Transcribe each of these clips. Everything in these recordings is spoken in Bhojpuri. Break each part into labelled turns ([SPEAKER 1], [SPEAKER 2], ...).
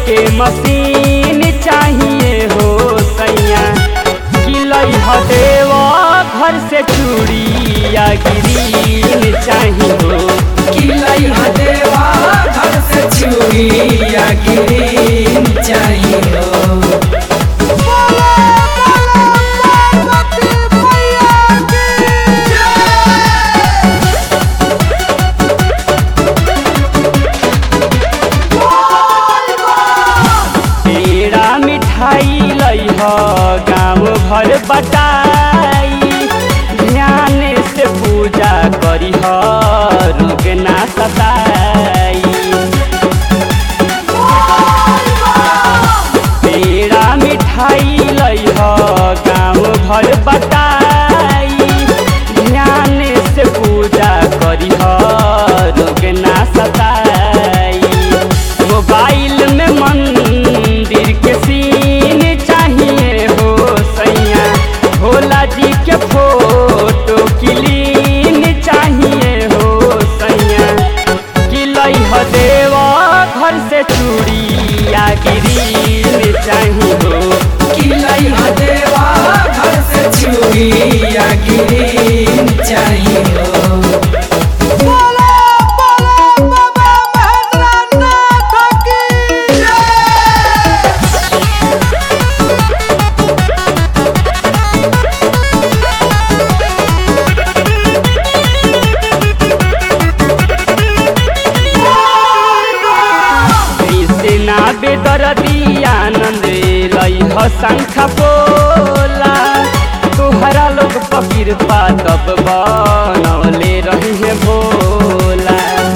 [SPEAKER 1] के मशीन चाहिए हो सैया किलई हदेव घर से चूड़िया गिरीन चाहिए हो
[SPEAKER 2] किलई हदेवा घर से चूड़िया गिरीन चाहिए हो।
[SPEAKER 1] मिठाई लई हो गाँव भर बटाई ध्यान से पूजा करी हो रुक ना सताई पेड़ा मिठाई लई हो गाँव भर बटाई ध्यान से पूजा करी हो रुक ना सताई मोबाइल में मंदिर के सीन चाहिए हो सैया भोला जी के फोटो क्लीन चाहिए हो सैया किलई हदेव घर से चूड़िया गिरीन चाहिए हो
[SPEAKER 2] किलई हदेवा घर से चूड़िया गिरीन चाहिए हो।
[SPEAKER 1] बेदरदी आनंद लई हो शंख पोला तुहरा लोग फकीर पातब बनौले रही है भोला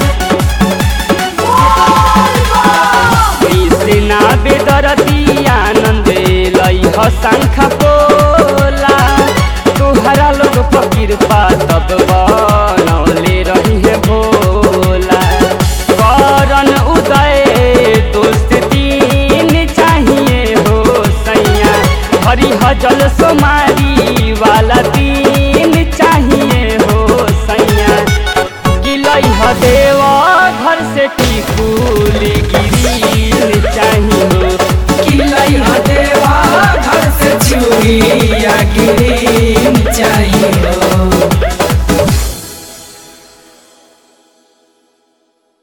[SPEAKER 1] कृष्णा बेदरदी आनंद लई हो शंख पोला तुहरा लोग फकीर पातब बनौले रही है भोला करण उदय दोस्त चाहिए हो सैया हरी हजल सोमारी वाला दी